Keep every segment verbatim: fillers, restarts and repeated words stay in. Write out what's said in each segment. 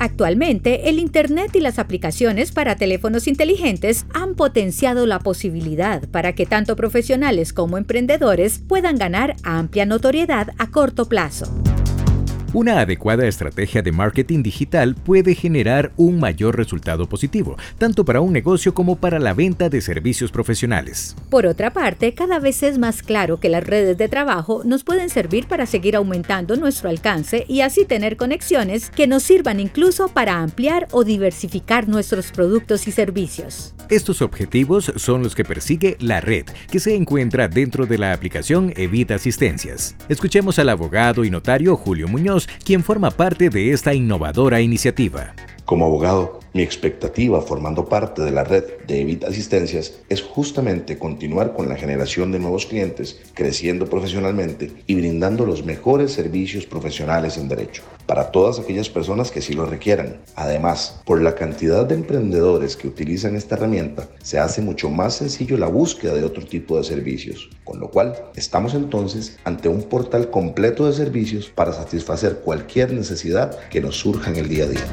Actualmente, el Internet y las aplicaciones para teléfonos inteligentes han potenciado la posibilidad para que tanto profesionales como emprendedores puedan ganar amplia notoriedad a corto plazo. Una adecuada estrategia de marketing digital puede generar un mayor resultado positivo, tanto para un negocio como para la venta de servicios profesionales. Por otra parte, cada vez es más claro que las redes de trabajo nos pueden servir para seguir aumentando nuestro alcance y así tener conexiones que nos sirvan incluso para ampliar o diversificar nuestros productos y servicios. Estos objetivos son los que persigue La Red, que se encuentra dentro de la aplicación Evit Asistencias. Escuchemos al abogado y notario Julio Muñoz, quien forma parte de esta innovadora iniciativa. Como abogado, mi expectativa formando parte de la red de Evit Asistencias es justamente continuar con la generación de nuevos clientes, creciendo profesionalmente y brindando los mejores servicios profesionales en derecho para todas aquellas personas que sí lo requieran. Además, por la cantidad de emprendedores que utilizan esta herramienta, se hace mucho más sencillo la búsqueda de otro tipo de servicios, con lo cual estamos entonces ante un portal completo de servicios para satisfacer cualquier necesidad que nos surja en el día a día.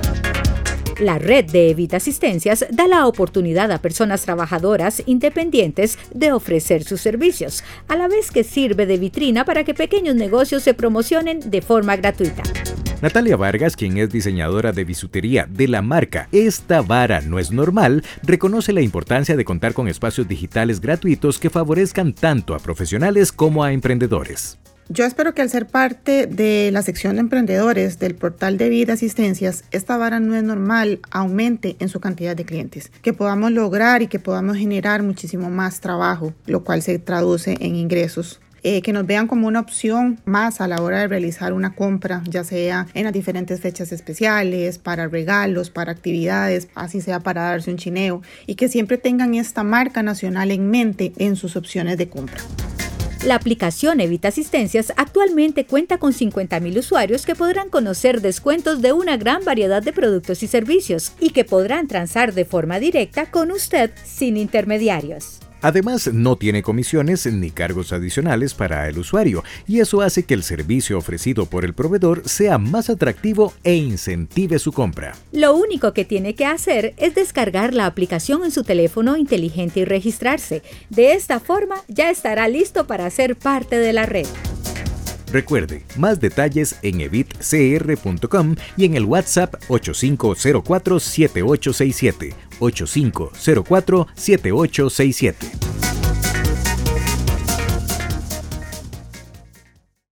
La red de Evit Asistencias da la oportunidad a personas trabajadoras independientes de ofrecer sus servicios, a la vez que sirve de vitrina para que pequeños negocios se promocionen de forma gratuita. Natalia Vargas, quien es diseñadora de bisutería de la marca Esta Vara No Es Normal, reconoce la importancia de contar con espacios digitales gratuitos que favorezcan tanto a profesionales como a emprendedores. Yo espero que al ser parte de la sección de emprendedores del portal de Evit Asistencias, Esta Vara No Es Normal aumente en su cantidad de clientes, que podamos lograr y que podamos generar muchísimo más trabajo, lo cual se traduce en ingresos. Eh, que nos vean como una opción más a la hora de realizar una compra, ya sea en las diferentes fechas especiales, para regalos, para actividades, así sea para darse un chineo, y que siempre tengan esta marca nacional en mente en sus opciones de compra. La aplicación Evit Asistencias actualmente cuenta con cincuenta mil usuarios que podrán conocer descuentos de una gran variedad de productos y servicios y que podrán transar de forma directa con usted sin intermediarios. Además, no tiene comisiones ni cargos adicionales para el usuario, y eso hace que el servicio ofrecido por el proveedor sea más atractivo e incentive su compra. Lo único que tiene que hacer es descargar la aplicación en su teléfono inteligente y registrarse. De esta forma, ya estará listo para ser parte de la red. Recuerde, más detalles en evit c r punto com y en el WhatsApp ocho cinco cero cuatro siete ocho seis siete, ocho cinco cero cuatro siete ocho seis siete.